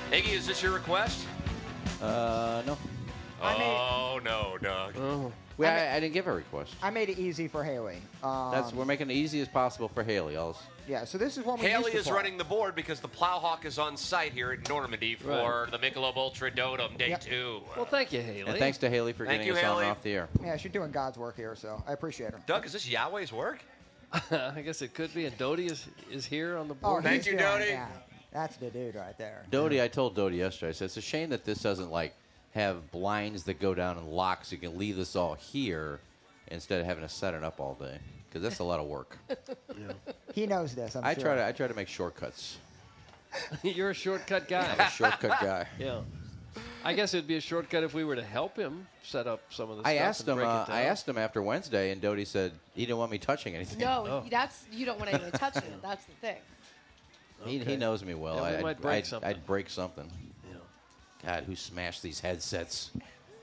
Iggy, is this your request? No. Oh, no, Doug. Oh. Well, I didn't give a request. I made it easy for Haley. We're making it easy as possible for Haley. Yeah, so this is one we Haley used to is play. running the board because the Plowhawk is on site here at Normandy for the Michelob Ultra Dotem Day 2. Well, thank you, Haley. And thanks to Haley for Thank getting you, us on Haley. and off the air. Yeah, she's doing God's work here, so I appreciate her. Doug, is this Yahweh's work? I guess it could be. And Dodie is here on the Oh, board. Thank he's you, doing- Dodie. Yeah, that's the dude right there. Dodie, I told Dodie yesterday, I said, it's a shame that this doesn't, have blinds that go down and lock so you can leave this all here instead of having to set it up all day. Because that's a lot of work. He knows this, I'm I sure. try to make shortcuts. You're a shortcut guy. I'm a shortcut guy. Yeah. I guess it'd be a shortcut if we were to help him set up some of the I stuff. asked and him. break it down. I asked him after Wednesday, and Dodie said he didn't want me touching anything. No, you don't want anyone touching it. That's the thing. He knows me well. Yeah, we might break something. I'd break something. Yeah. God, who smashed these headsets?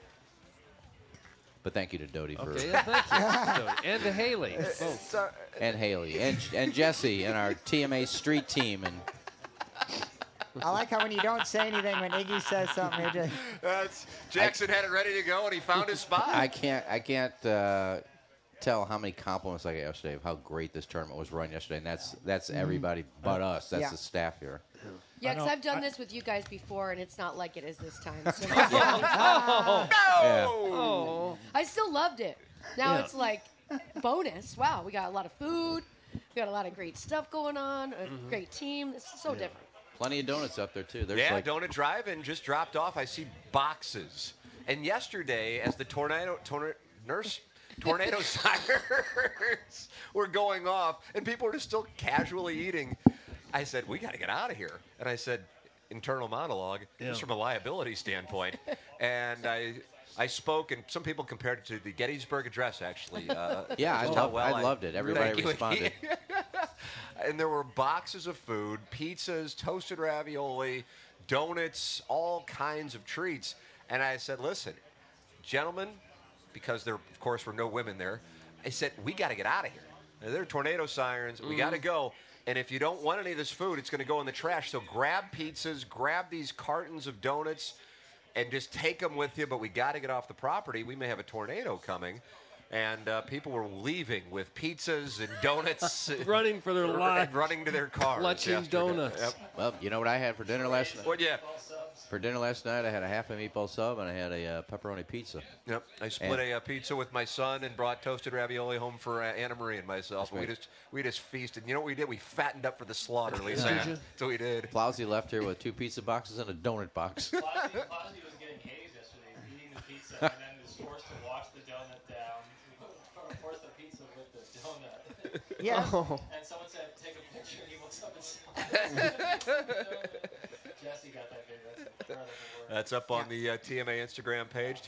But thank you to Dodie for Okay, yeah, thank you. Dodie. And to Haley. both. and Haley and Jesse and our TMA street team and I like how when you don't say anything, when Iggy says something, you're just... Jackson had it ready to go, and he found his spot. I can't tell how many compliments I got yesterday of how great this tournament was run yesterday, and that's everybody but us. That's Yeah. the staff here. Yeah, because I've done this with you guys before, and it's not like it is this time. So Oh. I still loved it. Now Yeah. it's like bonus. Wow, we got a lot of food. We got a lot of great stuff going on. A great team. It's so different. Plenty of donuts up there too. There's Yeah, like Donut Drive-In just dropped off. I see boxes. And yesterday, as the tornado sirens were going off, and people were just still casually eating, I said, we got to get out of here. And I said, internal monologue, just from a liability standpoint. And I spoke, and some people compared it to the Gettysburg Address, actually. yeah, just how well I loved it. Everybody Thank you. responded. And there were boxes of food, pizzas, toasted ravioli, donuts, all kinds of treats. And I said, listen, gentlemen, because there, of course, were no women there, I said, we got to get out of here. There are tornado sirens. We got to go. And if you don't want any of this food, it's going to go in the trash. So grab pizzas, grab these cartons of donuts, and just take them with you. But we got to get off the property. We may have a tornado coming. And people were leaving with pizzas and donuts. Running for their lives. Running to their cars. Clutching yesterday. donuts. Yep. Well, you know what I had for dinner last night? Well, yeah. For dinner last night, I had a half a meatball sub and I had a pepperoni pizza. Yep. I split a pizza with my son and brought toasted ravioli home for Anna Marie and myself. That's We just feasted. You know what we did? We fattened up for the slaughter, Lisa. Did you? So we did. Plowsy left here with 2 pizza boxes and a donut box. Flossie was getting hazed yesterday, eating the pizza, and then was forced to wash the donut down. Forced the pizza with the donut. Yeah. And someone said, take a picture, and he looks up and smiles. Jesse got that video. That's incredible work. That's up on the TMA Instagram page,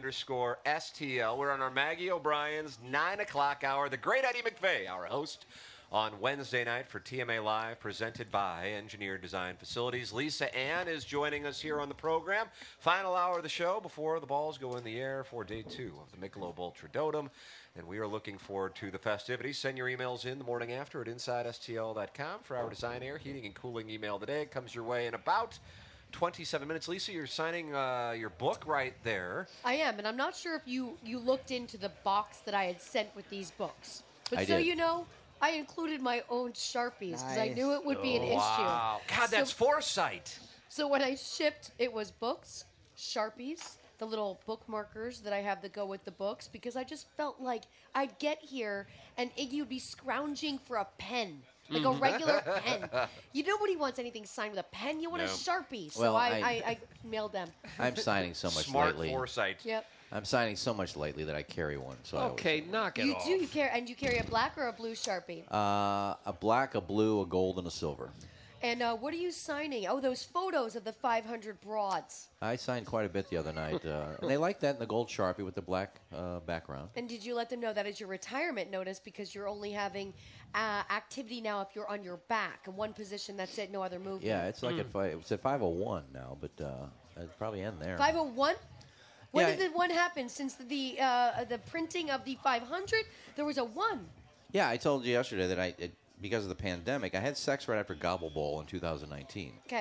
TMA_STL. We're on our Maggie O'Brien's 9 o'clock hour. The great Eddie McVeigh, our host, on Wednesday night for TMA Live, presented by Engineered Design Facilities. Lisa Ann is joining us here on the program. Final hour of the show before the balls go in the air for day 2 of the Michelob Ultra Dotem. And we are looking forward to the festivities. Send your emails in the morning after at InsideSTL.com for our Design Air Heating and Cooling email today. It comes your way in about 27 minutes. Lisa, you're signing your book right there. I am, and I'm not sure if you looked into the box that I had sent with these books. But I so did. you know, I included my own Sharpies because I Nice. knew it would be an Wow. issue. God, that's foresight. So when I shipped, it was books, Sharpies, the little bookmarkers that I have that go with the books, because I just felt like I'd get here and Iggy would be scrounging for a pen, like a regular pen. Nobody wants anything signed with a pen. You want a Sharpie. So Well, I mailed them. I'm signing so much Smart lately. foresight. Yep. I'm signing so much lately that I carry one. So I always- Okay, knock it You off. do. You carry a black or a blue Sharpie. a black, a blue, a gold, and a silver. And what are you signing? Oh, those photos of the 500 broads. I signed quite a bit the other night, and they like that in the gold Sharpie with the black background. And did you let them know that is your retirement notice because you're only having activity now if you're on your back in one position? That's it. No other movement. Yeah, it's like it's at 501 now, but it'd probably end there. 501. When Yeah, did the one happen? Since the printing of the 500, there was a 1. Yeah, I told you yesterday that because of the pandemic, I had sex right after Gobble Bowl in 2019. Okay.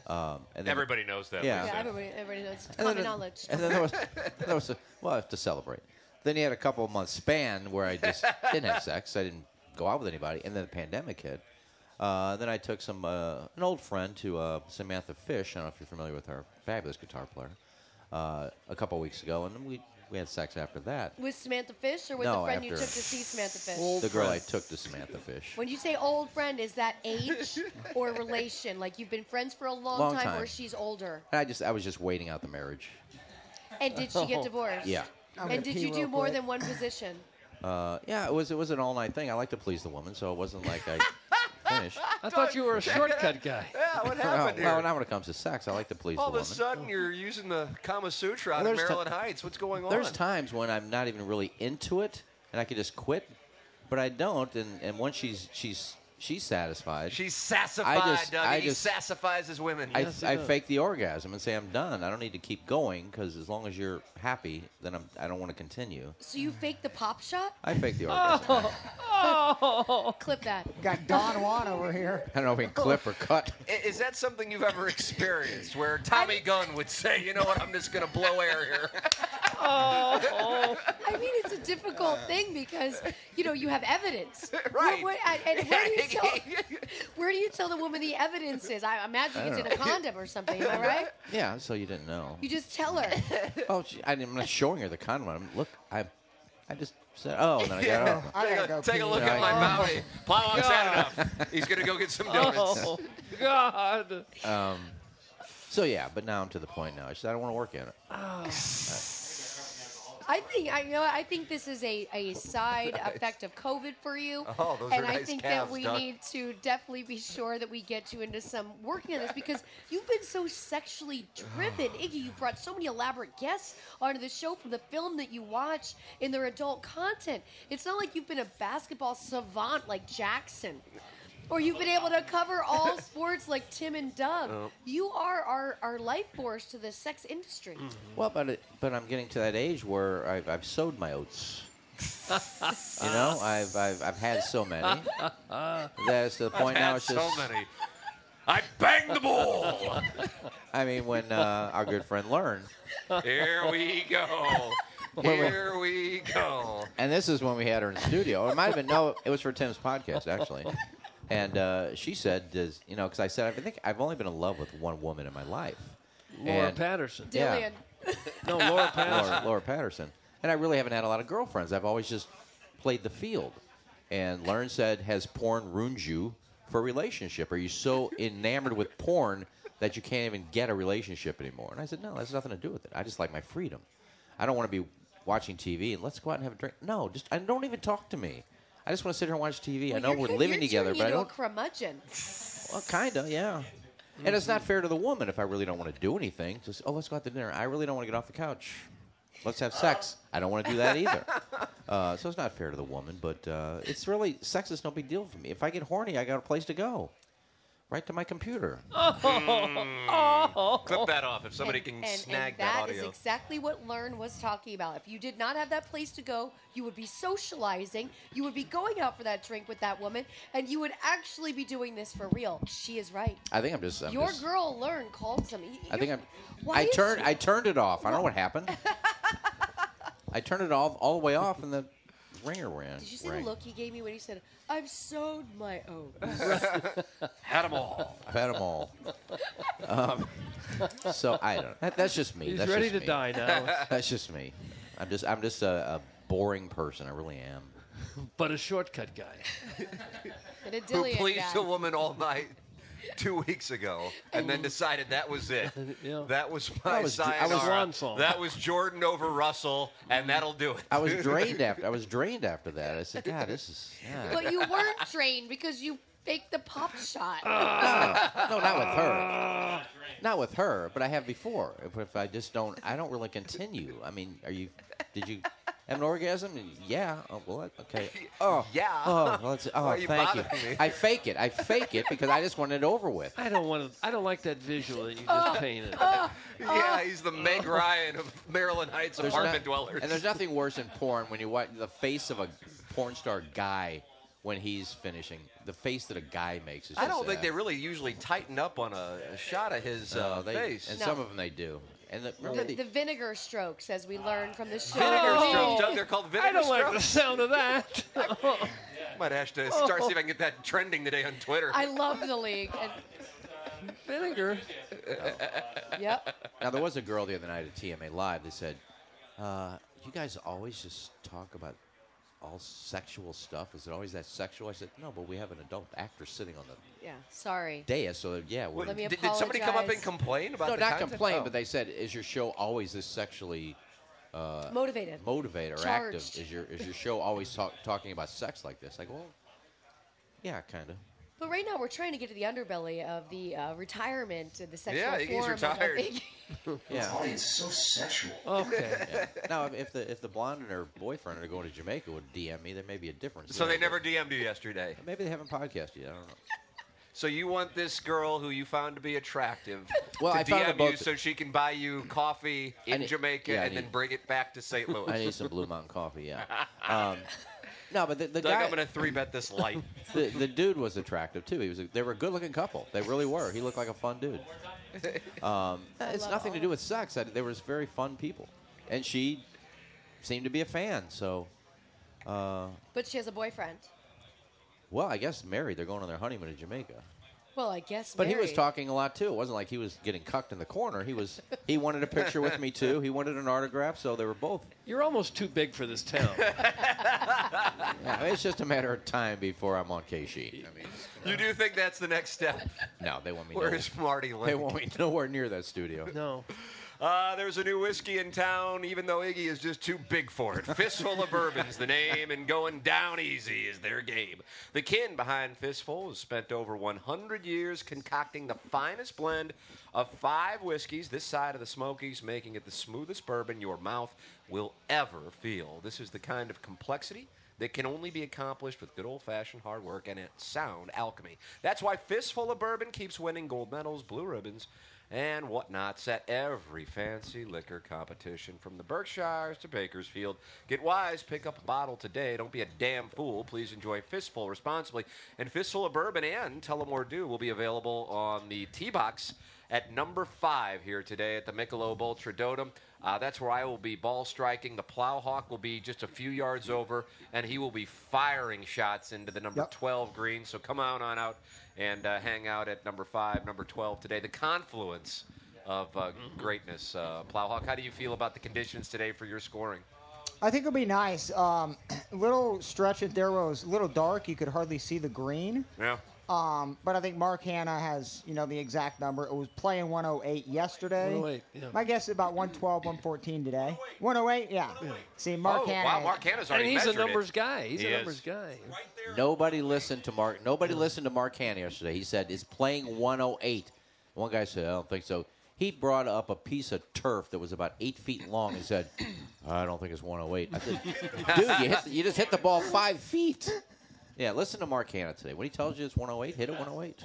And then, Everybody knows that. Yeah. Lisa. Yeah, everybody knows. It's and then common it- knowledge. And then there was I have to celebrate. Then you had a couple of months span where I just didn't have sex. I didn't go out with anybody, and then the pandemic hit. Then I took an old friend to Samantha Fish. I don't know if you're familiar with her, fabulous guitar player. A couple of weeks ago, and we had sex after that. With Samantha Fish or with No, the friend you after- took to see Samantha Fish? The girl I took to Samantha Fish. When you say old friend, is that age or relation? Like you've been friends for a long, Long time, time. or she's older? I was just waiting out the marriage. And did she get divorced? Yeah. I'm gonna And did pee you do real more quick. than one position? Yeah, it was an all night thing. I like to please the woman, so it wasn't like I finished. I thought you were a shortcut guy. Yeah, what Well, happened well, here? not when it comes to sex. I like to please All the of a woman. sudden, you're using the Kama Sutra out Well, of there's Maryland Heights. What's going on? There's times when I'm not even really into it, and I could just quit, but I don't. And once she's satisfied, She's sassified, Doug. I and he just- sassifies his women. I Yes, he does. fake the orgasm and say I'm done. I don't need to keep going because as long as you're happy, then I don't want to continue. So you faked the pop shot? I fake the orgasm. Clip that. Got Don Juan over here. I don't know if we can clip or cut. Is that something you've ever experienced where Tommy Gunn would say, you know what, I'm just going to blow air here? I mean, it's a difficult thing because you have evidence. Right. And where do you tell the woman the evidence is? I imagine it's in a condom or something. Am I right? Yeah, so you didn't know. You just tell her. Oh, I'm not showing her the condom. Look, I just said, oh, and then I got off. I gotta go Take pee. a look at my bounty. Plowong's had enough. He's going to go get some donuts. Oh, God. So yeah, but now I'm to the point now. I said I don't want to work in it. I think this is a side effect of COVID for you. Oh, those and are I nice think calves, that we Doug. need to definitely be sure that we get you into some working on this because you've been so sexually driven. Iggy, you brought so many elaborate guests onto the show from the film that you watch in their adult content. It's not like you've been a basketball savant like Jackson. Or you've been able to cover all sports like Tim and Doug. You are our life force to the sex industry. Well, but I'm getting to that age where I've sowed my oats. You know, I've had so many that it's to the point now. It's just so many. I banged the ball. I mean, when our good friend learned, Here we go. Here we go. and this is when we had her in the studio. It might have been it was for Tim's podcast actually. And she said, because I said I think I've only been in love with one woman in my life. Laura And- Patterson. Yeah. Dillian. No, Laura Patterson. Laura Patterson. And I really haven't had a lot of girlfriends. I've always just played the field. And Lauren said, has porn ruined you for a relationship? Are you so enamored with porn that you can't even get a relationship anymore? And I said, no, that has nothing to do with it. I just like my freedom. I don't want to be watching TV and let's go out and have a drink. No, don't even talk to me. I just want to sit here and watch TV. I know we're living together, but I don't. A curmudgeon. Well, kind of, yeah. And it's not fair to the woman if I really don't want to do anything. Just, let's go out to dinner. I really don't want to get off the couch. Let's have sex. I don't want to do that either. So it's not fair to the woman, but it's really, sex is no big deal for me. If I get horny, I got a place to go. Right to my computer. Clip that off if somebody can snag that That is audio. exactly what Learn was talking about. If you did not have that place to go, you would be socializing, you would be going out for that drink with that woman, and you would actually be doing this for real. She is right. I think I'm just. Your girl Learn called some. I think I'm. Why is she- I turned it off. I don't know what happened. I turned it all the way off, and the ringer ran. Did you see rang. the look he gave me when he said, "I've sewed my oats"? Had them all. I've had them all. So I don't. That's just me. He's That's ready just to me. die now. That's just me. I'm just a boring person. I really am. But a shortcut guy. And a Who Dillian pleased guy. a woman all night 2 weeks ago and then decided that was it. Yeah. That was my I was sayonara. swan song. That was Jordan over Russell, and that'll do it. I was drained after that. I said, God, this is. Yeah. But you weren't trained because you faked the pop shot. No, not with her. Not with her, but I have before. If I just don't, I don't really continue. I mean, did you have an orgasm? Yeah. Oh, well, okay. Oh, Yeah. Oh, Why are you thank you. bothering me? I fake it because I just want it over with. I don't like that visual that you just painted. Yeah, he's the Meg Ryan of Maryland Heights There's apartment not- dwellers. And there's nothing worse in porn when you watch the face of a porn star guy when he's finishing. The face that a guy makes is I just, don't think they really usually tighten up on a shot of his face. And No. some of them they do. And remember The vinegar strokes, as we learned from the show. Vinegar Oh. strokes. Doug, they're called vinegar I don't like the strokes. sound of that. Might have to start see if I can get that trending today on Twitter. I love the league. And, Vinegar. yep. Now, there was a girl the other night at TMA Live that said, you guys always just talk about all sexual stuff. Is it always that sexual? I said, no, but we have an adult actor sitting on the Yeah. Sorry. dais, so yeah. We're, Let me Did somebody come up and apologize. complain about no, the not content? complain, Oh. but they said, is your show always this sexually Motivated. motivated or Charged. active? Is your show always talking about sex like this? Like, well, yeah, kind of. But right now we're trying to get to the underbelly of the retirement, the sexual Yeah, Iggy's form of retired. Iggy. Yeah. It's so sexual. Okay. Yeah. Now, if the blonde and her boyfriend are going to Jamaica would DM me, there may be a difference. So there, they never but DM'd you yesterday. Maybe they haven't podcasted yet. I don't know. So you want this girl who you found to be attractive Well, to I found DM them you both- so she can buy you coffee in Jamaica yeah, I and then need- bring it back to St. Louis. I need some Blue Mountain coffee. Yeah. No, but the Doug, guy, I'm going to 3-bet this light. the dude was attractive too. They were a good-looking couple. They really were. He looked like a fun dude. It's nothing to do with sex. They were just very fun people, and she seemed to be a fan. So, But she has a boyfriend. well, I guess married. They're going on their honeymoon in Jamaica. Well, I guess. But he was married. talking a lot too. It wasn't like he was getting cucked in the corner. He wanted a picture with me too. He wanted an autograph. So they were both. You're almost too big for this town. Yeah, it's just a matter of time before I'm on KC. I mean, You do think that's the next step? no, they want me. Where's Marty They Link? want me nowhere near that studio. No. There's a new whiskey in town, even though Iggy is just too big for it. Fistful of Bourbon's the name, and going down easy is their game. The kin behind Fistful has spent over 100 years concocting the finest blend of 5 whiskeys this side of the Smokies, making it the smoothest bourbon your mouth will ever feel. This is the kind of complexity that can only be accomplished with good old-fashioned hard work and sound alchemy. That's why Fistful of Bourbon keeps winning gold medals, blue ribbons, and whatnots at every fancy liquor competition, from the Berkshires to Bakersfield. Get wise, pick up a bottle today. Don't be a damn fool. Please enjoy Fistful responsibly. And Fistful of Bourbon and Tullamore Dew will be available on the tee box at number 5 here today at the Michelob Ultra Dotem. That's where I will be ball striking. The Plowhawk will be just a few yards over, and he will be firing shots into the number 12 green. So come on out and hang out at number 5, number 12 today. The confluence of greatness. Plowhawk, how do you feel about the conditions today for your scoring? I think it'll be nice. Little stretch it there was a little dark. You could hardly see the green. Yeah. But I think Mark Hanna has, the exact number. It was playing 108 yesterday. 108, yeah. My guess is about 112, 114 today. 108, yeah. See, Mark Hanna. Wow, Mark Hanna's And already he's a measured numbers it. guy. He's He a is. numbers guy. Nobody listened to Mark Hanna yesterday. He said it's playing 108. One guy said, I don't think so. He brought up a piece of turf that was about 8 feet long and said, I don't think it's 108. I said, dude, you just hit the ball 5 feet. Yeah, listen to Mark Hanna today. When he tells you it's 108, hit it 108.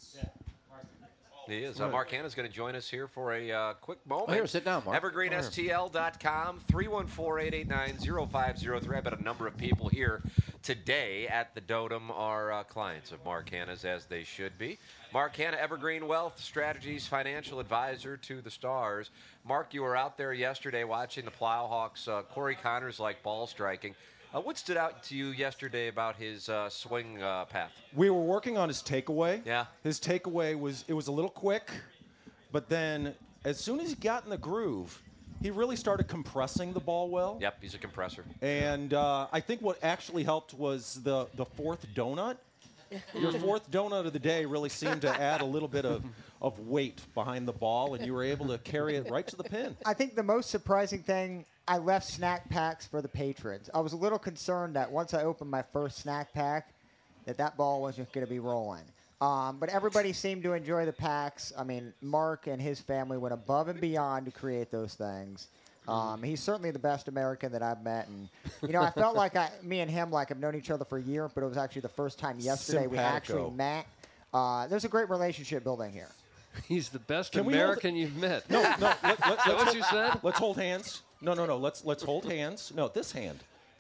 He is. Mark Hanna's going to join us here for a quick moment. Oh, here, sit down, Mark. EvergreenSTL.com, 314-889-0503. I bet a number of people here today at the Dotem are clients of Mark Hanna's, as they should be. Mark Hanna, Evergreen Wealth Strategies Financial Advisor to the Stars. Mark, you were out there yesterday watching the Plowhawks. Corey Connors like ball striking. What stood out to you yesterday about his swing path? We were working on his takeaway. Yeah. His takeaway was a little quick, but then as soon as he got in the groove, he really started compressing the ball well. Yep, he's a compressor. And I think what actually helped was the fourth donut. Your fourth donut of the day really seemed to add a little bit of weight behind the ball, and you were able to carry it right to the pin. I think the most surprising thing, I left snack packs for the patrons. I was a little concerned that once I opened my first snack pack, that ball wasn't going to be rolling. But everybody seemed to enjoy the packs. I mean, Mark and his family went above and beyond to create those things. He's certainly the best American that I've met. And, I felt like me and him have known each other for a year, but it was actually the first time yesterday we actually met. There's a great relationship building here. He's the best Can we hold American you've met. No, Is that what you said? let's hold hands. No. Let's hold hands. No, this hand.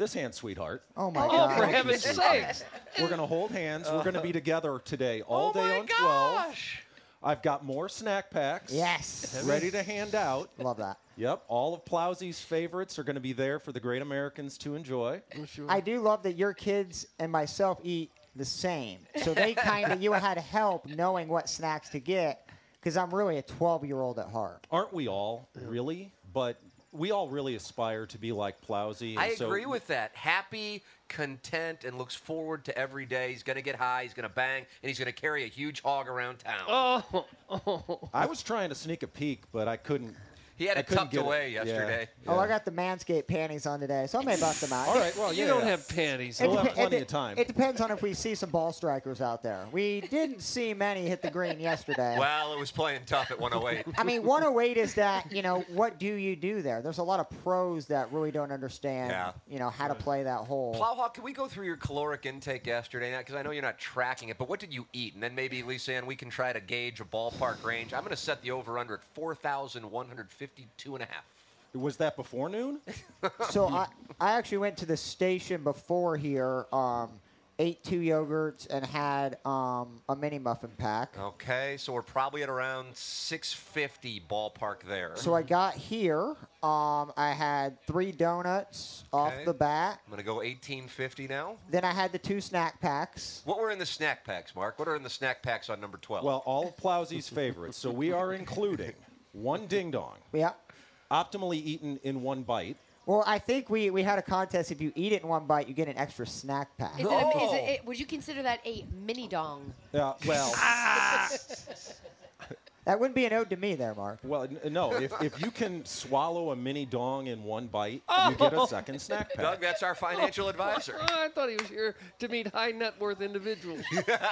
this hand, sweetheart. Oh my Oh, God. for heaven's sakes. We're going to hold hands. We're going to be together today all Oh day my on 12. gosh! I've got more snack packs. Yes. Ready to hand out. Love that. Yep, all of Plowsy's favorites are going to be there for the great Americans to enjoy. I do love that your kids and myself eat the same. So they kind of, you had help knowing what snacks to get because I'm really a 12-year-old at heart. Aren't we all, really? But we all really aspire to be like Plowsy. I agree with that. Happy, content, and looks forward to every day. He's going to get high, he's going to bang, and he's going to carry a huge hog around town. I was trying to sneak a peek, but I couldn't. He had I it couldn't tucked get it. away Yeah. yesterday. Oh, I got the Manscaped panties on today, so I may bust them out. All right, well, You yeah. don't have panties. It We'll have depe- plenty it of time. It depends on if we see some ball strikers out there. We didn't see many hit the green yesterday. Well, it was playing tough at 108. I mean, 108 is that, what do you do there? There's a lot of pros that really don't understand, Yeah. how to play that hole. Plowhawk, can we go through your caloric intake yesterday? Because I know you're not tracking it, but what did you eat? And then maybe, Lisa Ann, we can try to gauge a ballpark range. I'm going to set the over-under at 4,152 and a half. Was that before noon? So I actually went to the station before here, ate 2 yogurts, and had a mini muffin pack. Okay, so we're probably at around 650 ballpark there. So I got here. I had 3 donuts off Okay. the bat. I'm going to go 1850 now. Then I had the 2 snack packs. What were in the snack packs, Mark? What are in the snack packs on number 12? Well, all of Plowsy's favorites. So we are including one ding dong, Yeah. optimally eaten in one bite. Well, I think we had a contest. If you eat it in one bite, you get an extra snack pack. Would you consider that a mini dong? Yeah, well, That wouldn't be an ode to me there, Mark. well, no. If you can swallow a mini dong in one bite, you get a second snack pack. Doug, that's our financial advisor. Oh, I thought he was here to meet high net worth individuals.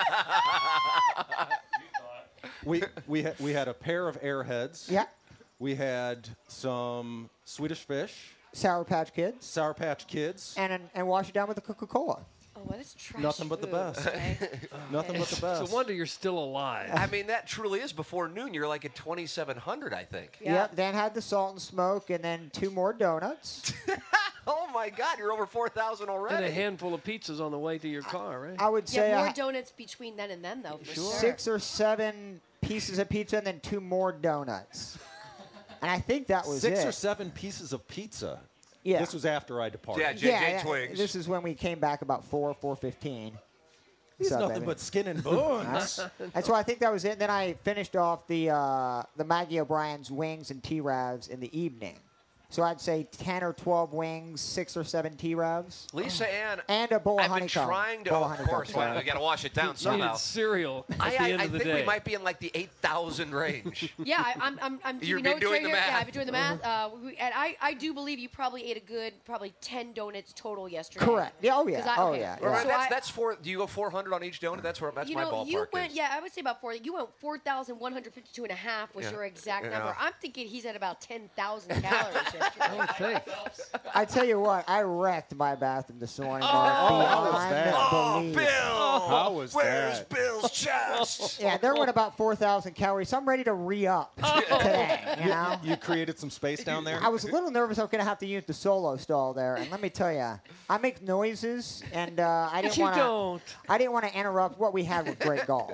We had a pair of Airheads. Yeah. We had some Swedish Fish, Sour Patch Kids. Sour Patch Kids. And wash it down with a Coca-Cola. Oh, what is trash Nothing but the food, best. okay? Nothing but the It's best. a wonder you're still alive. I mean, that truly is before noon. You're like at 2,700, I think. Yeah. Yep. Then had the salt and smoke, and then 2 more donuts. Oh, my God, you're over 4,000 already. And a handful of pizzas on the way to your car, right? I would say Yeah, I more had donuts between then and then, though, for sure. 6 or 7 pieces of pizza, and then 2 more donuts. And I think that was 6 it. or 7 pieces of pizza. Yeah. This was after I departed. Yeah, JJ yeah, Twigs. this is when we came back about 4:15. He's What's up, nothing baby? but skin and bones. And so I think that was it. Then I finished off the Maggie O'Brien's wings and T-Ravs in the evening. So I'd say 10 or 12 wings, 6 or 7 T-Ravs, Lisa Ann, and a bowl of I've been honeycomb. trying to, Bowl of course, sorry. we got to wash it down Needed somehow. cereal at the I end of the think day. we might be in like the 8,000 range. Yeah, I'm You've keeping been notes doing right the here. math. Yeah, I've been doing the math. And I do believe you probably ate a good, probably 10 donuts total yesterday. Correct. Yeah. Oh yeah. 'Cause I- Oh okay. yeah. Well, yeah. So that's four. Do you go 400 on each donut? That's You my know, ballpark. you went, is. yeah, I would say about 4. You went 4,152 and a half was Yeah. your exact Yeah. number. I'm thinking he's at about 10,000 calories yesterday. I think. I tell you what, I wrecked my bathroom this morning. how was Beyond that? belief. How was Where's that? Bill's chest? Yeah, there went about 4,000 calories. So I'm ready to re-up today. You know. You created some space down there? I was a little nervous I was going to have to use the solo stall there, and let me tell you, I make noises, and I didn't You want to. don't. I didn't want to interrupt what we had with great golf.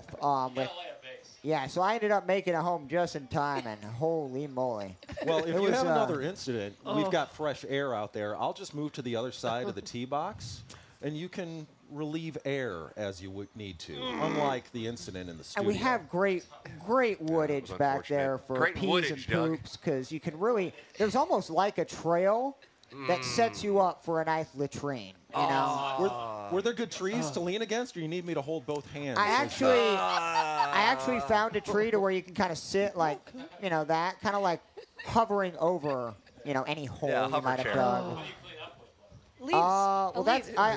Yeah, so I ended up making it home just in time, and holy moly! Well, if It you was, have another incident, Oh. we've got fresh air out there. I'll just move to the other side of the tee box, and you can relieve air as you would need to, unlike the incident in the And studio. we have great woodage was back there unfortunate. for Great peas woodage, and Doug. poops, because you can really. There's almost like a trail that sets you up for a nice latrine. You know. Were there good trees to lean against, or you need me to hold both hands? I actually found a tree to where you can kind of sit like, that kind of like hovering over, any hole Yeah, you hover might have chair. dug. Leaves. Well, that's Leaves.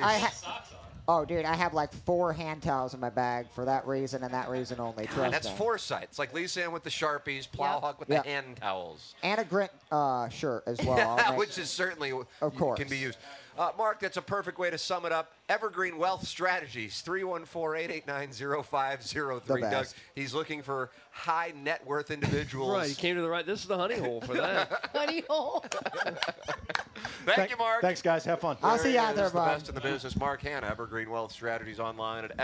oh, dude, I have like 4 hand towels in my bag for that reason and that reason only. Trust And that's me. foresight. It's like Lisa Ann with the Sharpies, Plowhawk with Yep. the hand towels. And a Grit shirt as well. I'll make- Which is certainly Of course. can be used. Mark, that's a perfect way to sum it up. Evergreen Wealth Strategies, 314-889-0503. The Doug, best. he's looking for high net worth individuals. Right, you came to the right. This is the honey hole for that. Honey hole. Thank you, Mark. Thanks, guys. Have fun. I'll see you out There there, is the bud. best in the business. Mark Hanna, Evergreen Wealth Strategies, online at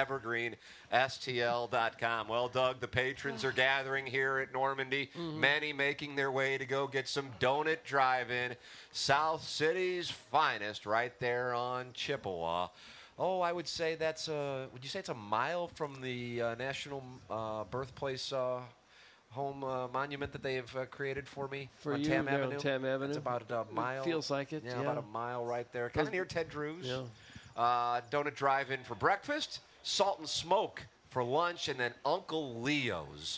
evergreenstl.com. Well, Doug, the patrons are gathering here at Normandy. Many making their way to go get some Donut Drive-In, South City's finest, right there on Chippewa. Oh, I would say that's would you say it's a mile from the national birthplace home monument that they have created for me For on you, Tam there on Avenue? Tam Avenue. It's about a mile. feels like it, Yeah, yeah. about a mile right there. Kind of near Ted Drew's. Yeah. Donut Drive-In for breakfast, Salt and Smoke for lunch, and then Uncle Leo's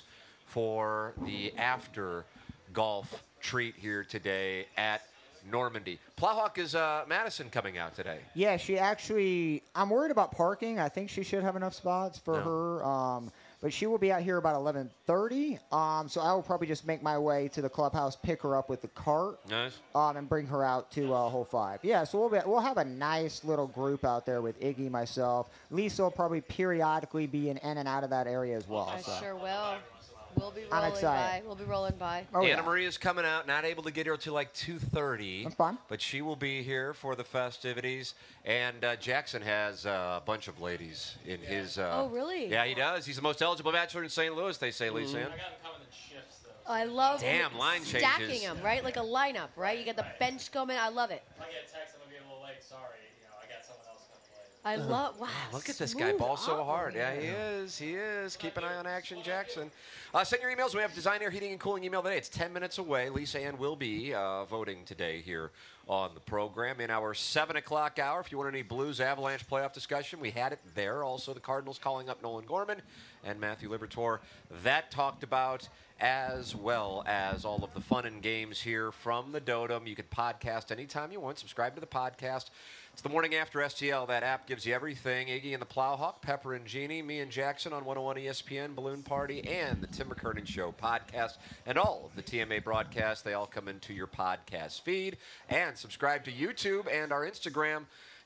for the after golf treat here today at Normandy. Plowhawk is Madison coming out today. Yeah, she actually. I'm worried about parking. I think she should have enough spots for her. But she will be out here about 11:30. So I will probably just make my way to the clubhouse, pick her up with the cart, Nice. and bring her out to hole 5. Yeah, so we'll have a nice little group out there with Iggy, myself. Lisa will probably periodically be in and out of that area as well. I so. sure will. We'll be I'm rolling by. excited. We'll be rolling by. Oh, Anna yeah. Marie is coming out, not able to get here till like 2:30. That's fine. But she will be here for the festivities. And Jackson has a bunch of ladies in his. Oh, really? Yeah, he does. He's the most eligible bachelor in St. Louis, they say, Lisa. I got them coming in shifts, though. I love Damn, line stacking changes. them, right? Like a lineup, right? You get the bench coming. I love it. If I get a text, I'm going to be a little late. Sorry. I got someone else coming late. I love. Wow. Look at this guy, smooth ball so hard. operator. Yeah, he is. He is. Keep an eye on Action Jackson. Send your emails. We have Design Air Heating and Cooling email today. It's 10 minutes away. Lisa Ann will be voting today here on the program in our 7 o'clock hour. If you want any Blues Avalanche playoff discussion, we had it there. Also, the Cardinals calling up Nolan Gorman and Matthew Liberatore. That talked about, as well as all of the fun and games here from the Dotem. You can podcast anytime you want. Subscribe to the podcast. It's the morning after STL. That app gives you everything. Iggy and the Plowhawk, Pepper and Jeannie, me and Jackson on 101 ESPN, Balloon Party, and the Tim McKernan Show podcast, and all of the TMA broadcasts. They all come into your podcast feed. And subscribe to YouTube and our Instagram,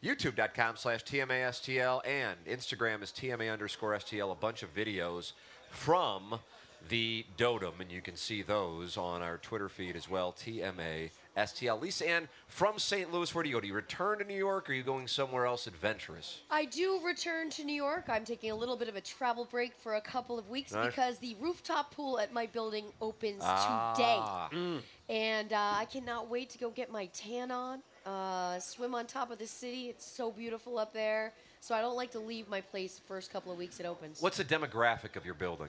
youtube.com/TMASTL, and Instagram is TMA_STL. A bunch of videos from the Dotem, and you can see those on our Twitter feed as well, TMASTL. Lisa Ann, from St. Louis, where do you go? Do you return to New York, or are you going somewhere else adventurous? I do return to New York. I'm taking a little bit of a travel break for a couple of weeks Nice. because the rooftop pool at my building opens Ah. today. And I cannot wait to go get my tan on, swim on top of the city. It's so beautiful up there. So I don't like to leave my place the first couple of weeks it opens. What's the demographic of your building?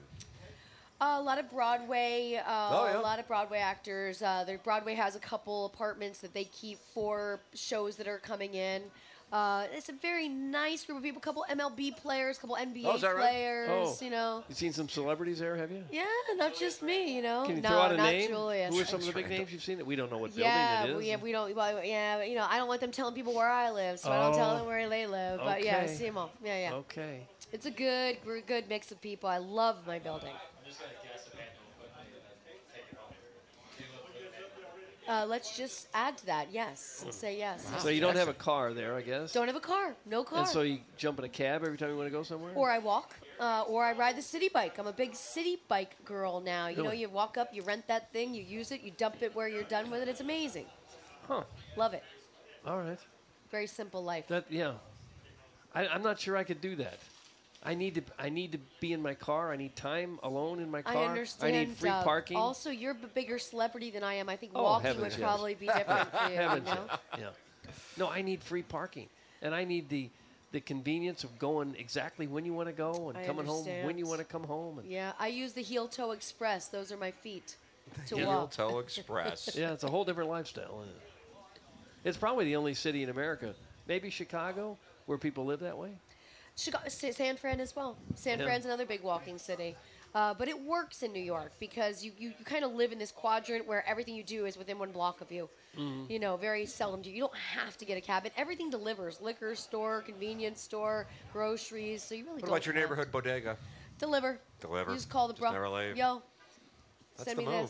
A lot of Broadway, yeah. a lot of Broadway actors. Broadway has a couple apartments that they keep for shows that are coming in. It's a very nice group of people. A couple MLB players, a couple NBA Oh, is that right? players. Oh. You know. You seen some celebrities there, have you? Yeah, not just me. You know. Can you no, throw out a not name? Julius. Who are some of the big names you've seen that we don't know what Yeah, building it is? we don't. Well, yeah, you know, I don't want them telling people where I live, so I don't tell Oh. them where they live. But yeah, I Okay. see them all. Yeah, yeah. Okay. It's a good mix of people. I love my building. I'm just going to guess Emmanuel quickly and then take it home. Do you live with Emmanuel? Let's just add to that. Yes, say yes. So you don't have a car there, I guess? Don't have a car. No car. And so you jump in a cab every time you want to go somewhere? Or I walk, or I ride the city bike. I'm a big city bike girl now. You know, Really? you walk up, you rent that thing, you use it, you dump it where you're done with it. It's amazing. Huh. Love it. All right. Very simple life. Yeah. I'm not sure I could do that. I need to be in my car. I need time alone in my car. I understand. I need free Doug. parking. Also, you're a bigger celebrity than I am. I think Oh, walking heavens, would yes. probably be different for you. Heavens, You know? yeah. No, I need free parking, and I need the convenience of going exactly when you want to go and I coming home when understand. you want to come home. And Yeah, I use the heel toe express. Those are my feet to Heel walk. Toe Express. yeah, it's a whole different lifestyle. Isn't it? It's probably the only city in America, maybe Chicago, where people live that way. Chicago, San Fran as well. San Yeah. Fran's another big walking city. But it works in New York because you kind of live in this quadrant where everything you do is within 1 block of you. Mm-hmm. You know, very seldom do you don't have to get a cab. And everything delivers. Liquor store, convenience store, groceries. So you really What don't about your have- neighborhood bodega? Deliver. Deliver. You just call the Just bro. never leave. Yo, That's send the me move. this.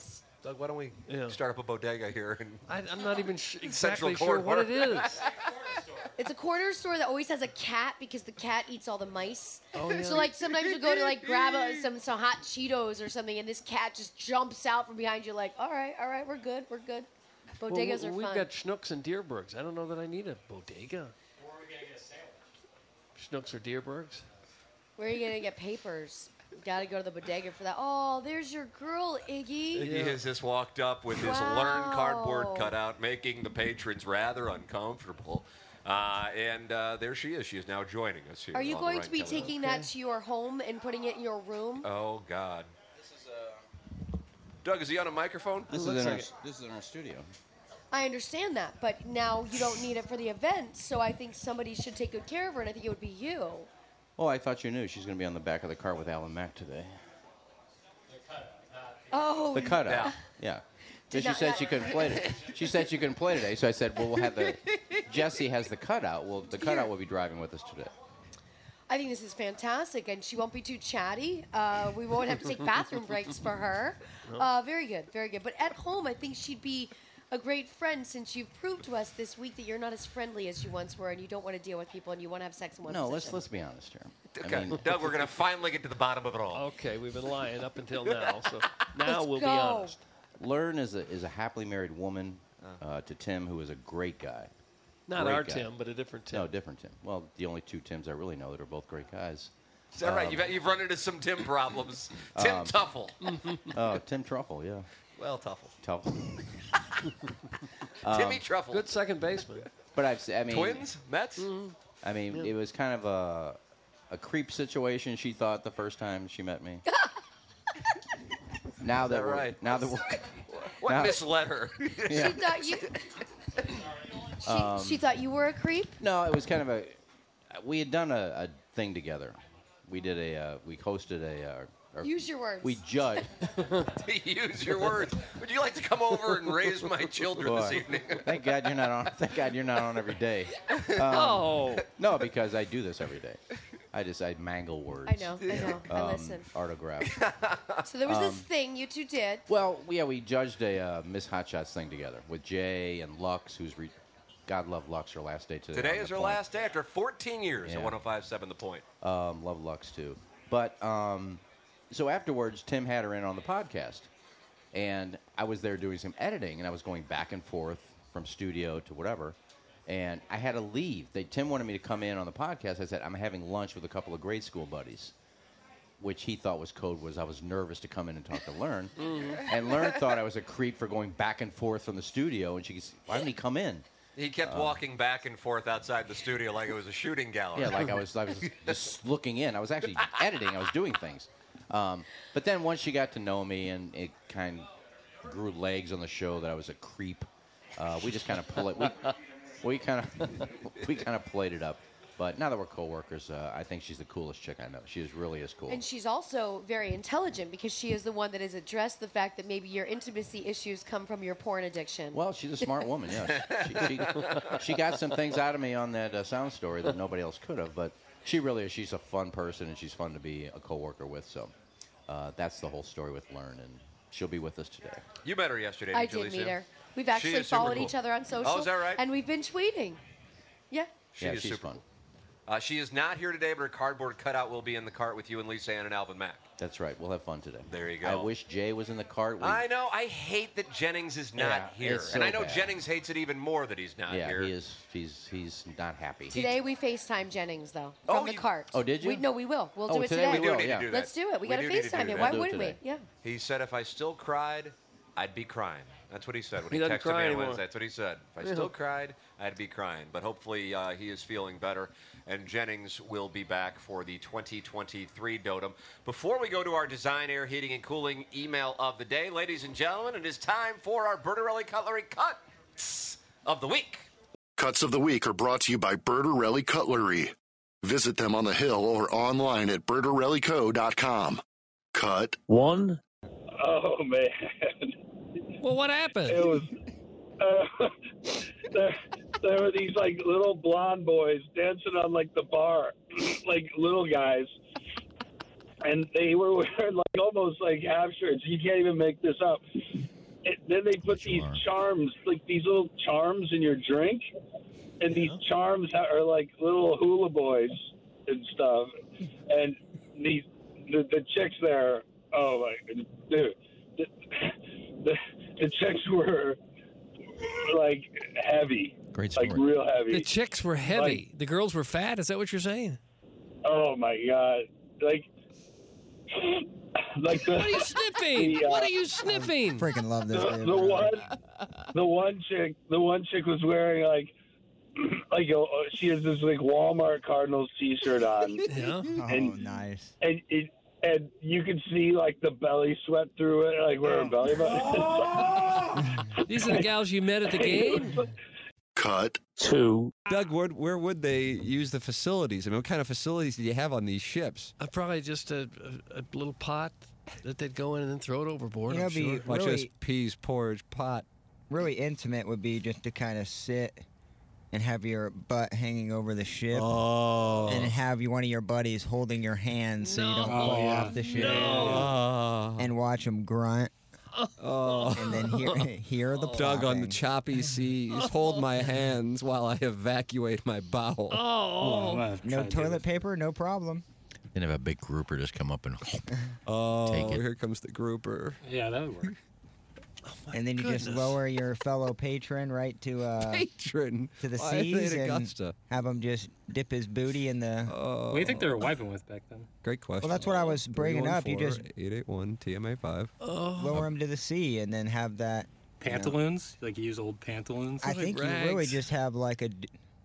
Doug, why don't we Yeah. start up a bodega here? I'm not even Central exactly sure what it Corridor. is. It's a corner store that always has a cat because the cat eats all the mice. Oh, yeah. So like sometimes you go to like grab some hot Cheetos or something, and this cat just jumps out from behind you like, all right, we're good. Bodegas Well, are we've fun. got Schnucks and Deerbergs. I don't know that I need a bodega. Or are we going to get a sandwich? Schnooks or Deerbergs? Where are you gonna get papers? Got to go to the bodega for that. Oh, there's your girl, Iggy. Iggy has just walked up with his Wow. Learn cardboard cutout, making the patrons rather uncomfortable. And there she is. She is now joining us here. Are you on going Ryan to be Kelly. taking that to your home and putting it in your room? Oh, God. Doug, is he on a microphone? This looks is in like this is in our studio. I understand that, but now you don't need it for the event, so I think somebody should take good care of her, and I think it would be you. Oh, I thought you knew. She's going to be on the back of the car with Alan Mack today. Oh, The cutout. Yeah. Did Because she not- said not- she couldn't play today. She said she couldn't play today, so I said, well, we'll have the... Jesse has the cutout. Well, the cutout will be driving with us today. I think this is fantastic, and she won't be too chatty. We won't have to take bathroom breaks for her. Very good, very good. But at home, I think she'd be a great friend since you've proved to us this week that you're not as friendly as you once were, and you don't want to deal with people, and you want to have sex in one No, position. let's be honest here. Okay, I mean, Doug, we're going to finally get to the bottom of it all. Okay, we've been lying up until now, so now Let's we'll be go. honest. Learn is a happily married woman to Tim, who is a great guy. Not Great our guy. Tim, but a different Tim. No, different Tim. Well, the only two Tims I really know that are both great guys. Is that right? You've run into some Tim problems. Tim Tuffle. Oh, Tim Truffle, yeah. Well, Tuffle. Truffle. Timmy Truffle. Good second baseman. But I mean, Twins? Mets? I mean, it was kind of a creep situation. She thought the first time she met me. Now that that we're right? now that we're What Now- misled her? yeah. She thought you. She thought you were a creep. No, it was kind of we had done a thing together. We did we hosted or Use your words. we judged. Use your words. Would you like to come over and raise my children this Boy, evening? Thank God you're not on. Thank God you're not on every day. Oh, No, because I do this every day. I mangle words. I know. I listen. Autograph. So there was this thing you two did. Well, yeah, we judged a Miss Hot Shots thing together with Jay and Lux, who's God love Lux, her last day today. Today on is The her Point. last day after 14 years Yeah. at 105.7 The Point. Love Lux too. But so afterwards, Tim had her in on the podcast, and I was there doing some editing, and I was going back and forth from studio to whatever, and I had to leave. Tim wanted me to come in on the podcast. I said I'm having lunch with a couple of grade school buddies, which he thought was code was I was nervous to come in and talk to Learn, and Learn thought I was a creep for going back and forth from the studio, and she goes, "Why didn't he come in?" He kept walking back and forth outside the studio like it was a shooting gallery. Yeah, like I was just looking in. I was actually editing. I was doing things. But then once she got to know me and it kind of grew legs on the show that I was a creep, we just kind of pull it. We kind of played it up. But now that we're coworkers, I think she's the coolest chick I know. She really is cool. And she's also very intelligent because she is the one that has addressed the fact that maybe your intimacy issues come from your porn addiction. Well, she's a smart woman. Yeah, she got some things out of me on that sound story that nobody else could have. But she really is. She's a fun person and she's fun to be a coworker with. So that's the whole story with Learn, and she'll be with us today. You met her yesterday, I didn't you, did Lisa? meet her. We've She actually is super followed cool. each other on social. Oh, is that right? And we've been tweeting. Yeah. She yeah, is she's super fun. cool. She is not here today, but her cardboard cutout will be in the cart with you and Lisa Ann and Alvin Mack. That's right. We'll have fun today. There you go. I wish Jay was in the cart. I know. I hate that Jennings is not Yeah, here. it's And so I know bad. Jennings hates it even more that he's not Yeah, here. he is. He's not happy. Today we FaceTime Jennings though Oh, from the you- cart. Oh, did you? No, we will. We'll Oh, do it today we We do will, need yeah. to do that. Let's do it. We got to do need to FaceTime do him. that. Why We'll do it wouldn't we? today. Yeah. He said if I still cried, I'd be crying. That's what he said when He he doesn't texted cry me on anymore. Wednesday. That's what he said. If I still cried, I'd be crying. But hopefully he is feeling better, and Jennings will be back for the 2023 Dotem. Before we go to our design, air, heating, and cooling email of the day, ladies and gentlemen, it is time for our Bertarelli Cutlery Cuts of the Week. Cuts of the Week are brought to you by Bertarelli Cutlery. Visit them on the Hill or online at bertarellico.com. Cut. One. Oh man, well, what happened? it was. There were these like little blonde boys dancing on like the bar, like little guys, and they were wearing like almost like half shirts. You can't even make this up. then they put these charms, like these little charms in your drink, and these charms are like little hula boys and stuff. And the chicks there, oh my dude, the chicks were like heavy, Great like real heavy. The chicks were heavy. The girls were fat. Is that what you're saying? Oh my god, like what are you sniffing? What are you sniffing? Freaking love this. The one chick was wearing she has this like Walmart Cardinals T-shirt on. Yeah. Nice. And you can see like the belly sweat through it, like where her belly button is. These are the gals you met at the game? Cut. 2. Doug, where would they use the facilities? I mean, what kind of facilities do you have on these ships? Probably just a little pot that they'd go in and then throw it overboard. I'm sure. Watch this peas porridge pot. Really intimate would be just to kind of sit and have your butt hanging over the ship, and have one of your buddies holding your hand so you don't fall off the ship, and watch them grunt. And then hear the Doug plopping. on the choppy seas. Hold my hands while I evacuate my bowel. No toilet paper, no problem. Then have a big grouper just come up and take it. Here comes the grouper. Yeah, that would work. And then you just lower your fellow patron right to the seas and have him just dip his booty in the. What do you think they were wiping with back then? Great question. Well, that's what I was bringing up. You just 881 TMA5. lower him to the sea and then have that. Pantaloons? Like you use old pantaloons? I think you really just have like a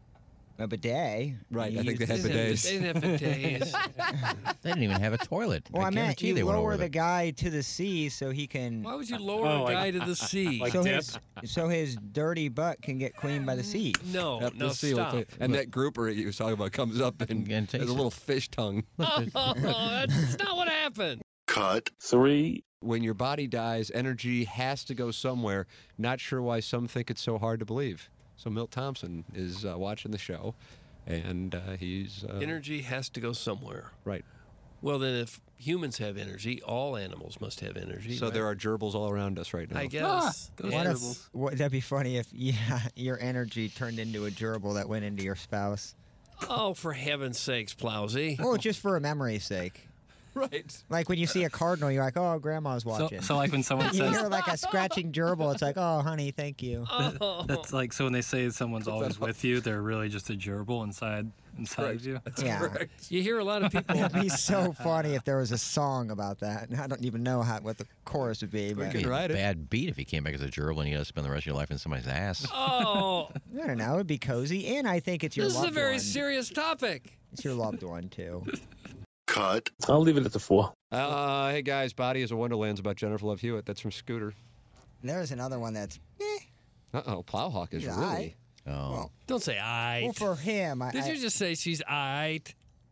bidet. Right, I think they had bidets. They didn't have bidets. They didn't even have a toilet. Well, I meant guarantee you they went lower over the it. guy to the sea so he can. Why would you lower a guy to the sea? So his dirty butt can get cleaned by the sea. No, Up the sea stop. and that grouper you was talking about comes up and has a little fish tongue. That's not what happened. Cut. 3. When your body dies, energy has to go somewhere. Not sure why some think it's so hard to believe. So Milt Thompson is watching the show, and he's... energy has to go somewhere. Right. Well, then if humans have energy, all animals must have energy. So right? there are gerbils all around us right now. I guess. That'd be funny if your energy turned into a gerbil that went into your spouse. Oh, for heaven's sakes, Plowsy. Oh, just for a memory's sake. Right. Like when you see a cardinal, you're like, oh, grandma's watching. So like when someone you says... hear like a scratching gerbil, it's like, oh, honey, thank you. That's like, so when they say someone's always with you, they're really just a gerbil inside of you? That's correct. You hear a lot of people... It'd be so funny if there was a song about that. I don't even know what the chorus would be. But It'd be a bad beat if he came back as a gerbil and you got to spend the rest of your life in somebody's ass. Oh. I don't know. It'd be cozy. And I think it's your This loved is a very one. serious topic. It's your loved one, too. Cut. I'll leave it at the 4. Hey, guys, Body is a Wonderland's about Jennifer Love Hewitt. That's from Scooter. There's another one that's, Uh-oh, Plowhawk is She's really... aight. Oh. Don't say aight. Well, for him, Did you just say she's aight?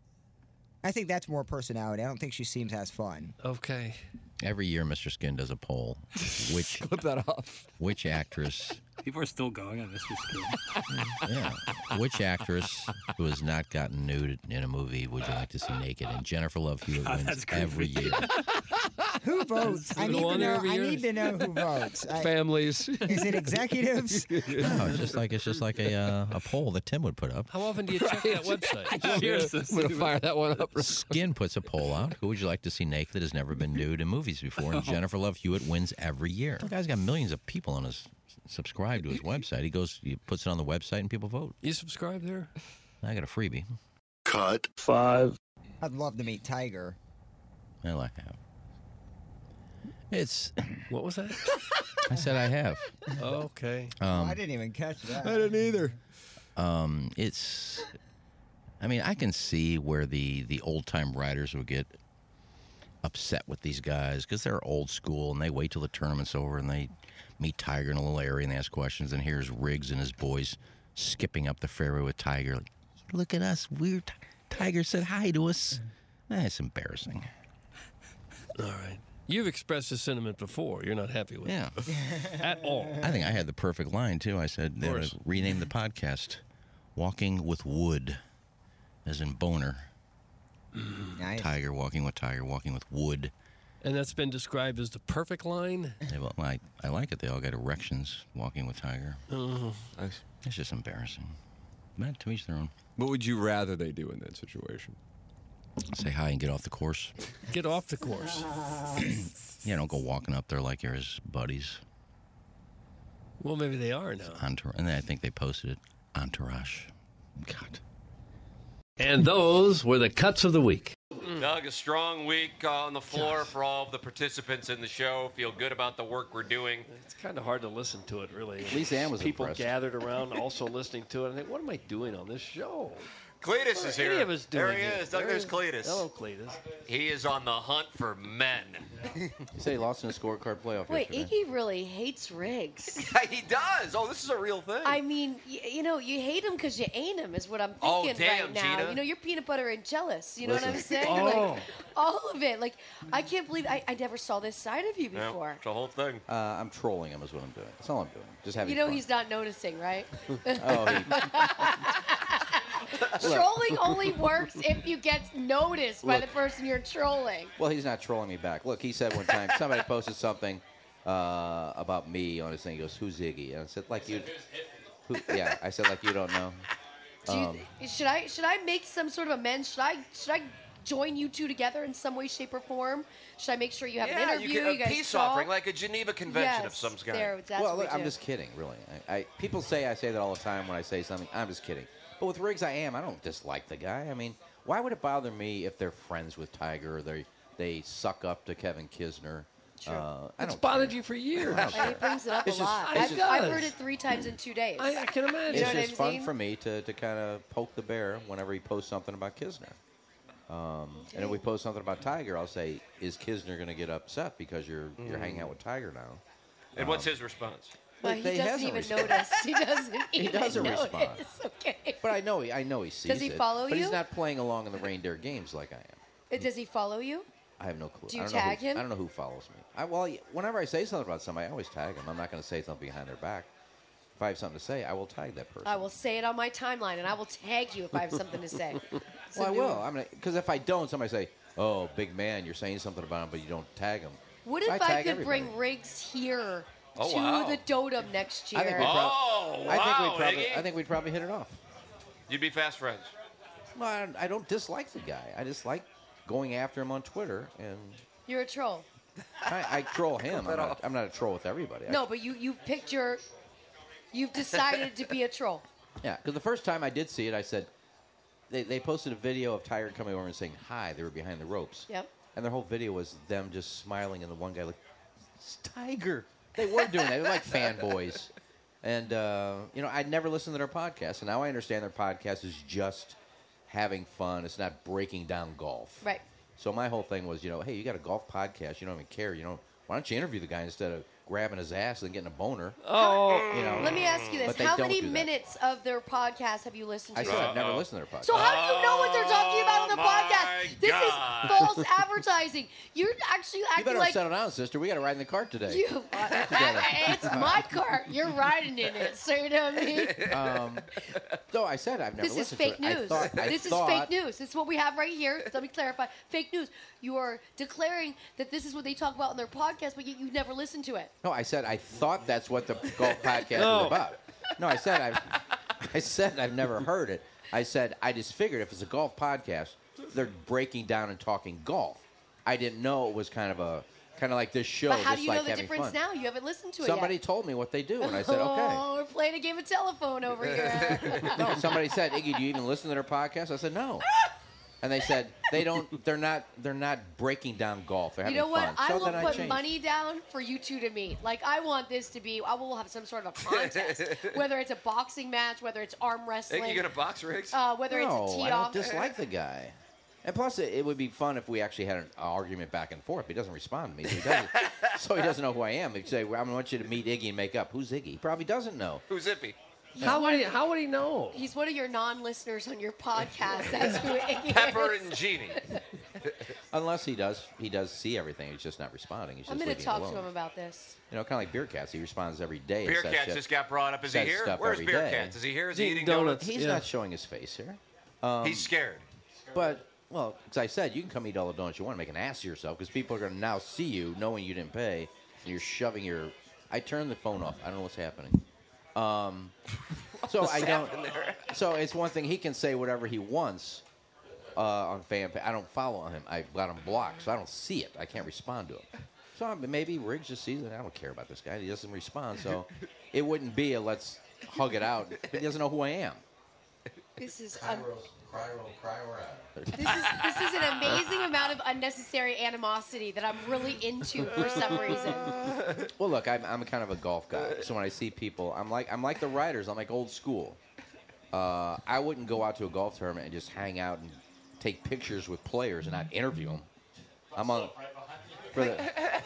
I think that's more personality. I don't think she seems as fun. Okay. Every year, Mr. Skin does a poll. Which Clip that off. Which actress? People are still going on Mr. Skin. Yeah. Which actress who has not gotten nude in a movie would you like to see naked? And Jennifer Love Hewitt wins every year. Who votes? I need to know. I need to know who votes. Families. Is it executives? No, it's just like a poll that Tim would put up. How often do you check that website? I'm going to fire that one up. Skin puts a poll out. Who would you like to see naked that has never been nude in movies before? And Jennifer Love Hewitt wins every year. The guy's got millions of people on his subscribe to his website. He puts it on the website and people vote. You subscribe there? I got a freebie. Cut. 5. I'd love to meet Tiger. I like that. It's. What was that? I said I have. Okay. I didn't even catch that. I didn't either. It's. I mean, I can see where the old time writers would get upset with these guys because they're old school and they wait till the tournament's over and they meet Tiger in a little area and they ask questions. And here's Riggs and his boys skipping up the fairway with Tiger. Like, look at us. Tiger said hi to us. It's embarrassing. All right. You've expressed this sentiment before. You're not happy with it. At all. I think I had the perfect line, too. I said they would rename the podcast Walking with Wood, as in boner. Nice. Tiger, walking with Wood. And that's been described as the perfect line? I like it. They all got erections walking with Tiger. Oh. It's just embarrassing. But to each their own. What would you rather they do in that situation? Say hi and get off the course. Get off the course. Yeah, don't go walking up there like you're his buddies. Well, maybe they are now. And then I think they posted it. Entourage. God. And those were the cuts of the week. Doug, a strong week on the floor for all of the participants in the show. Feel good about the work we're doing. It's kind of hard to listen to it, really. Lisa Ann was People impressed. gathered around also listening to it. I think, what am I doing on this show? Cletus is here. Any of us There doing he it? is. Doug, there's Cletus. Hello, Cletus. He is on the hunt for men. You say he lost in a scorecard playoff Wait, yesterday. Iggy really hates Riggs. He does. Oh, this is a real thing. I mean, you know, you hate him because you ain't him, is what I'm Oh, thinking damn, right now. Gina. You know, you're peanut butter and jealous. You know what I'm Listen. saying? Oh. Like, all of it. Like, I can't believe I never saw this side of you Yeah, before. it's the whole thing. I'm trolling him is what I'm doing. That's all I'm doing. Just having You know fun. he's not noticing, right? Oh, Trolling only works if you get noticed by Look. the person you're trolling. well, he's not trolling me back. Look, he said one time somebody posted something about me on his thing. He goes, "Who's Iggy?" And I said, "Like you." Yeah, I said, "Like you don't know." Should I make some sort of amends? Should I join you two together in some way, shape, or form? Should I make sure you have an interview? You You get a guys peace talk? offering, like a Geneva Convention of Yes, some kind. that's Well, what look, we I'm do. just kidding, really. People say I say that all the time when I say something. I'm just kidding. But with Riggs, I am. I don't dislike the guy. I mean, why would it bother me if they're friends with Tiger or they suck up to Kevin Kisner? True. I It's don't bothered care. you for years. I don't And he care. brings it up a It's just- lot. it's just- I've heard it 3 times in 2 days. I can imagine. You know It's what just I'm fun saying? for me to kind of poke the bear whenever he posts something about Kisner. And if we post something about Tiger, I'll say, "Is Kisner going to get upset because you're hanging out with Tiger now?" And what's his response? Well, he They doesn't hasn't even responded. notice. He doesn't He even doesn't notice. respond. Okay. But I know he sees it. Does he follow But you? he's not playing along in the reindeer games like I am. Does he follow you? I have no clue. Do you I don't know tag him? I don't know who follows me. Whenever I say something about somebody, I always tag them. I'm not going to say something behind their back. If I have something to say, I will tag that person. I will say it on my timeline, and I will tag you if I have something to say. It's a Well, I new- will. Because if I don't, somebody say, "Oh, big man, you're saying something about him, but you don't tag him." What if I tag could everybody. bring Riggs here Oh, to wow. the Dotem next year? I think we'd Oh, wow, Iggy. I think we'd probably hit it off. You'd be fast friends. Well, I don't dislike the guy. I just like going after him on Twitter, and You're a troll. I troll him. I'm not a troll with everybody. No, but you've decided to be a troll. Yeah, because the first time I did see it, I said, they posted a video of Tiger coming over and saying hi. They were behind the ropes. Yep. And their whole video was them just smiling, and the one guy like, "It's Tiger." They were doing that. They were like fanboys. And, I'd never listened to their podcast, and now I understand their podcast is just having fun. It's not breaking down golf. Right. So my whole thing was, hey, you got a golf podcast. You don't even care. Why don't you interview the guy instead of grabbing his ass and getting a boner? Oh. Let me ask you this: But they how don't many do that. minutes of their podcast have you listened to? I said I've never listened to their podcast. So how do you know what they're talking about on the podcast? This is false advertising. You're actually You acting better like settle down, sister. We got to ride in the cart today. you. It's my cart. You're riding in it. So you know what I mean? No, I said I've never This is listened fake to it. news. I This is thought- fake news. This is what we have right here. Let me clarify. Fake news. You are declaring that this is what they talk about in their podcast, but yet you've never listened to it. No, I said I thought that's what the golf podcast No. was about. No, I said I've never heard it. I said I just figured if it's a golf podcast, they're breaking down and talking golf. I didn't know it was kind of like this show. But how just do you like know the having difference fun. now? You haven't listened to Somebody it yet. told me what they do, and I said, okay. Oh, we're playing a game of telephone over here. No, somebody said, Iggy, do you even listen to their podcast? I said, no. And they said they're not breaking down golf. They're You having know what? fun. I So will then I put changed. money down for you two to meet. Like, I want this to be, I will have some sort of a contest. Whether it's a boxing match, whether it's arm wrestling. Think you gonna box, Riggs? Whether No, it's a I tee-off. don't dislike the guy. And plus, it would be fun if we actually had an argument back and forth. He doesn't respond to me, so he doesn't know who I am. He'd say, "I want you to meet Iggy and make up." Who's Iggy? He probably doesn't know. Who's Ippy? How would he know? He's one of your non-listeners on your podcast. That's who it is. Pepper and Genie. Unless he does see everything. He's just not responding. He's I'm just going to leaving talk it alone. to him about this. Kind of like Beer Cats. He responds every day. and Beer says Cats shit- just got brought up. Is he says here? stuff Where's every Beer day. Cats? Is he here? Is He's he eating eating donuts? donuts. He's Yeah. not showing his face here. He's scared. But Well, as I said, you can come eat all the donuts you want to make an ass of yourself because people are going to now see you knowing you didn't pay, and you're shoving your. I turned the phone off. I don't know what's happening. So I don't. So it's one thing he can say whatever he wants on fan page. I don't follow him. I got him blocked, so I don't see it. I can't respond to him. So maybe Riggs just sees it. I don't care about this guy. He doesn't respond. So it wouldn't be a let's hug it out. He doesn't know who I am. This is Cry, this is an amazing amount of unnecessary animosity that I'm really into for some reason. Well, look, I'm kind of a golf guy, so when I see people, I'm like the writers. I'm like old school. I wouldn't go out to a golf tournament and just hang out and take pictures with players and not interview them. I'm on for the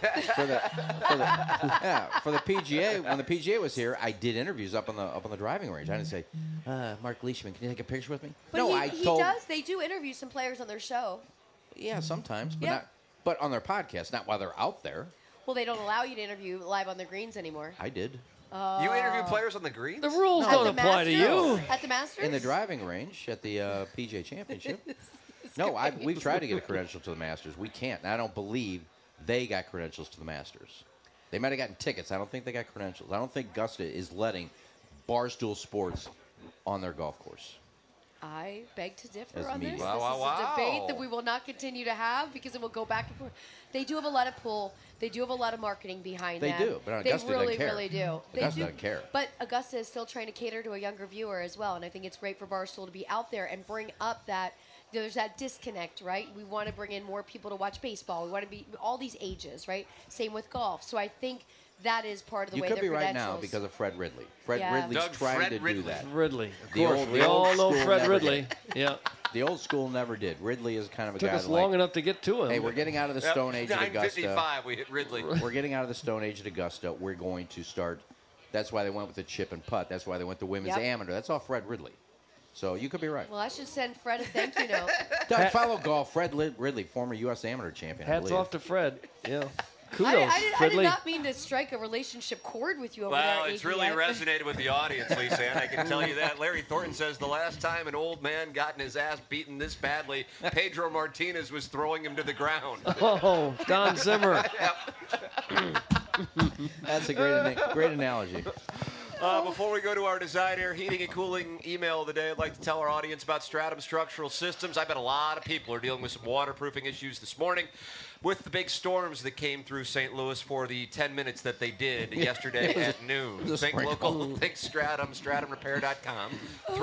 PGA. When the PGA was here, I did interviews up on the driving range. I didn't say, Mark Leishman, can you take a picture with me? But no, he does. They do interview some players on their show. Yeah, sometimes, but Yeah. but on their podcast, not while they're out there. Well, they don't allow you to interview live on the greens anymore. I did. You interview players on the greens? The rules don't apply to you. At the Masters? In the driving range at the PGA Championship. No, we've tried to get a credential to the Masters. We can't. And I don't believe they got credentials to the Masters. They might have gotten tickets. I don't think they got credentials. I don't think Augusta is letting Barstool Sports on their golf course. I beg to differ As on media. this. Wow, This wow, is wow. a debate that we will not continue to have because it will go back and forth. They do have a lot of pull. They do have a lot of marketing behind They them. do, but Augusta they really, doesn't care. really do. They Augusta do. doesn't care. But Augusta is still trying to cater to a younger viewer as well, and I think it's great for Barstool to be out there and bring up that there's that disconnect, right? We want to bring in more people to watch baseball. We want to be all these ages, right? Same with golf. So I think that is part of the You way could their be right credentials. now because of Fred Ridley. Fred Yeah. Ridley's Doug trying Fred to do Ridley. that. Ridley, of The course. old- We the old all know school Fred never Ridley. did. Yeah. The old school never did. Ridley is kind of a Took guy us that long enough to get to him. Hey, we're getting out of the Yep, Stone Age at Augusta. 9:55, we hit Ridley. We're getting out of the Stone Age at Augusta. We're going to start. That's why they went with the chip and putt. That's why they went the women's Yep. amateur. That's all Fred Ridley. So you could be right. Well, I should send Fred a thank you note. Doug, follow golf. Fred Ridley, former U.S. amateur champion. I Hats believe. off to Fred. Yeah. Kudos, I did Fridley. not mean to strike a relationship chord with you over there. Well, it's Iggy. really resonated with the audience, Lisa, and I can tell you that. Larry Thornton says the last time an old man got in his ass beaten this badly, Pedro Martinez was throwing him to the ground. Oh, Don Zimmer. That's a great analogy. Before we go to our Design Air Heating and Cooling email of the day, I'd like to tell our audience about Stratum Structural Systems. I bet a lot of people are dealing with some waterproofing issues this morning with the big storms that came through St. Louis for the 10 minutes that they did yesterday at noon. was a Think sprinkle. local, think Stratum, stratumrepair.com,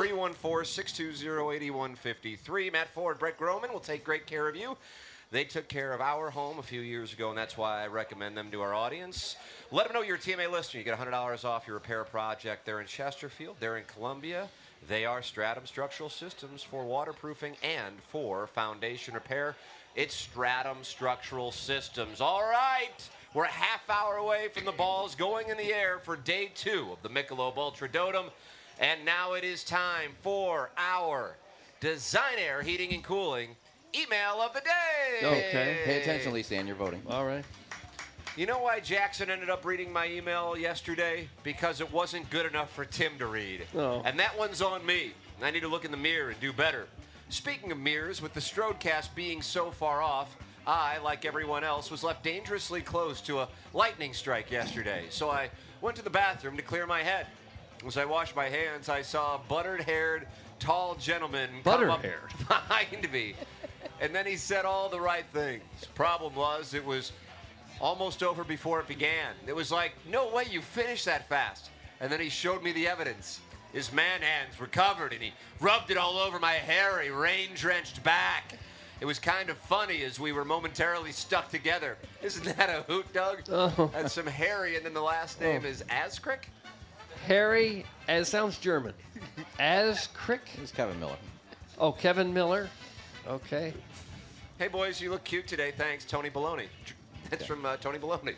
314-620-8153. Matt Ford, Brett Groman will take great care of you. They took care of our home a few years ago, and that's why I recommend them to our audience. Let them know you're a TMA listener. You get $100 off your repair project. They're in Chesterfield. They're in Columbia. They are Stratum Structural Systems for waterproofing and for foundation repair. It's Stratum Structural Systems. All right. We're a half hour away from the balls going in the air for day 2 of the Michelob Ultra Dotem. And now it is time for our Design Air Heating and Cooling email of the day. Okay. Pay attention, Lisa, and you're voting. All right. You know why Jackson ended up reading my email yesterday? Because it wasn't good enough for Tim to read. Oh. And that one's on me. I need to look in the mirror and do better. Speaking of mirrors, with the Strodecast being so far off, I, like everyone else, was left dangerously close to a lightning strike yesterday. So I went to the bathroom to clear my head. As I washed my hands, I saw a buttered-haired, tall gentleman come up Buttered-haired. behind me. And then he said all the right things. Problem was, it was almost over before it began. It was like, no way you finished that fast. And then he showed me the evidence. His man hands were covered, and he rubbed it all over my hairy, rain-drenched back. It was kind of funny as we were momentarily stuck together. Isn't that a hoot, Doug? Oh. That's some Harry, and then the last name is Askrick? Harry, as sounds German. Ascrick? It's Kevin Miller. Oh, Kevin Miller. Okay. Hey, boys, you look cute today. Thanks, Tony Baloney. That's from Tony Baloney.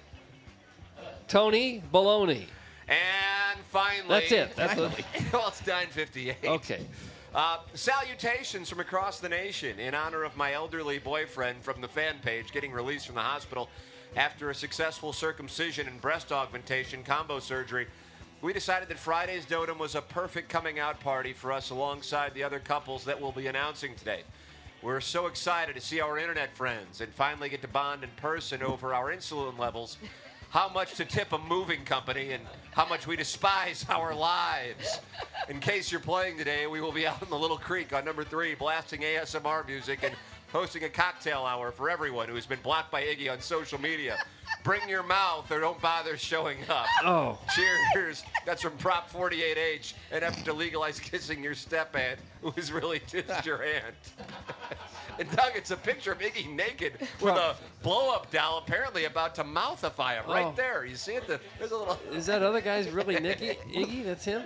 Tony Baloney. And finally... That's it. That's well, it's 9:58. Okay. Salutations from across the nation in honor of my elderly boyfriend from the fan page getting released from the hospital after a successful circumcision and breast augmentation combo surgery. We decided that Friday's Dotem was a perfect coming out party for us alongside the other couples that we'll be announcing today. We're so excited to see our internet friends and finally get to bond in person over our insulin levels, how much to tip a moving company, and how much we despise our lives. In case you're playing today, we will be out in the Little Creek on number 3, blasting ASMR music and hosting a cocktail hour for everyone who has been blocked by Iggy on social media. Bring your mouth or don't bother showing up. Oh. Cheers. That's from Prop 48H, an effort to legalize kissing your step aunt, who is really just your aunt. And Doug, it's a picture of Iggy naked with a blow-up doll apparently about to mouthify him right there. You see it? There's a little... Is that other guy's really Nicky? Iggy? That's him?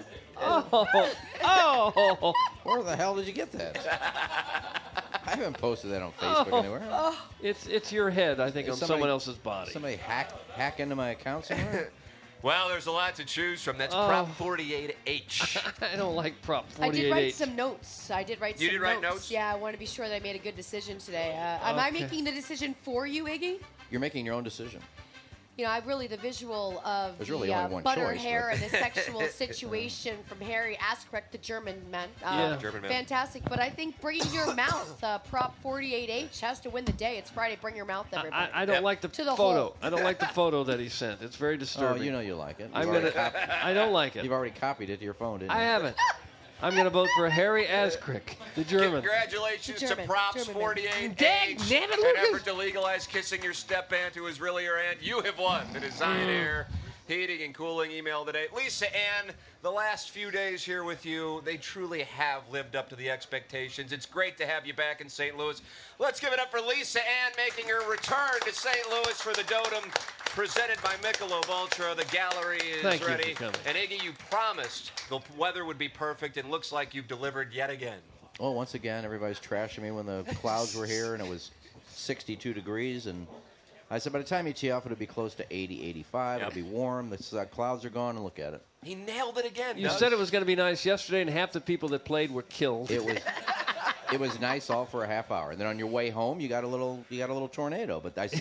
Oh. Where the hell did you get that? I haven't posted that on Facebook anywhere. It's your head, I think, Is on somebody- someone else's body. Somebody hack into my account somewhere? Well, there's a lot to choose from. That's Prop 48H. I don't like Prop 48H. I did write some notes. You did write notes? Yeah, I want to be sure that I made a good decision today. Am I making the decision for you, Iggy? You're making your own decision. You know, I really, the visual of There's really the only one butter choice, hair but- and the sexual situation from Harry Askrecht, the German man. German man. Fantastic. But I think bringing your mouth, Prop 48H, has to win the day. It's Friday. Bring your mouth, everybody. I don't like the To the photo. hole. I don't like the photo that he sent. It's very disturbing. Oh, you know you like it. I'm gonna. I don't like it. You've already copied it to your phone, didn't you? I haven't. I'm going to vote for Harry Askrick, the German. Congratulations to German, Props German 48H. Dang, damn it, An Lucas. effort to legalize kissing your step aunt who is really your aunt. You have won the Design Air Heating and Cooling email today. Lisa Ann, the last few days here with you, they truly have lived up to the expectations. It's great to have you back in St. Louis. Let's give it up for Lisa Ann making her return to St. Louis for the Dotem presented by Michelob Ultra. The gallery is Thank you for ready. coming. And Iggy, you promised the weather would be perfect, and looks like you've delivered yet again. Well, once again, everybody's trashing me when the clouds were here and it was 62 degrees. And I said, by the time you tee off, it'll be close to 80, 85. Yep. It'll be warm. The clouds are gone, and look at it. He nailed it again. You Doug. said it was going to be nice yesterday, and half the people that played were killed. It was nice all for a half hour, and then on your way home, you got a little tornado. But I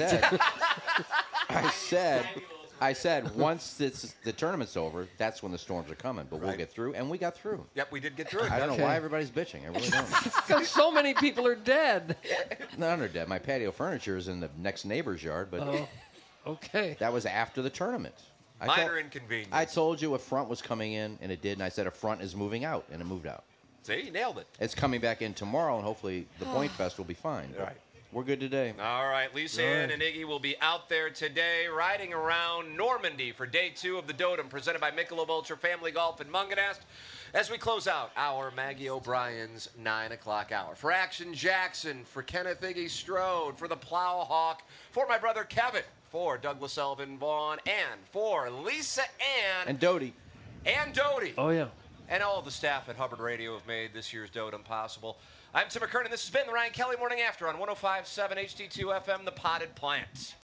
said, once the tournament's over, that's when the storms are coming. But we'll Right. get through, and we got through. Yep, we did get through it. I don't Doug. know why everybody's bitching. I really don't. Because so many people are dead. None are dead. My patio furniture is in the next neighbor's yard, but Oh, okay. that was after the tournament. Minor inconvenience. I told you a front was coming in, and it did, and I said a front is moving out, and it moved out. See, you nailed it. It's coming back in tomorrow, and hopefully the Point Fest will be fine. But Right. We're good today. All right, Lisa Ann and Iggy will be out there today riding around Normandy for day 2 of the Dotem presented by Michelob Ultra Family Golf in Munganast as we close out our Maggie O'Brien's 9 o'clock hour. For Action Jackson, for Kenneth Iggy Strode, for the Plowhawk, for my brother Kevin, for Douglas Elvin Vaughn, and for Lisa Ann And Doty. and Doty. Oh, yeah. And all of the staff at Hubbard Radio have made this year's Dotem possible. I'm Tim McKernan. This has been the Ryan Kelly Morning After on 105.7 HD2 FM, The Potted Plant.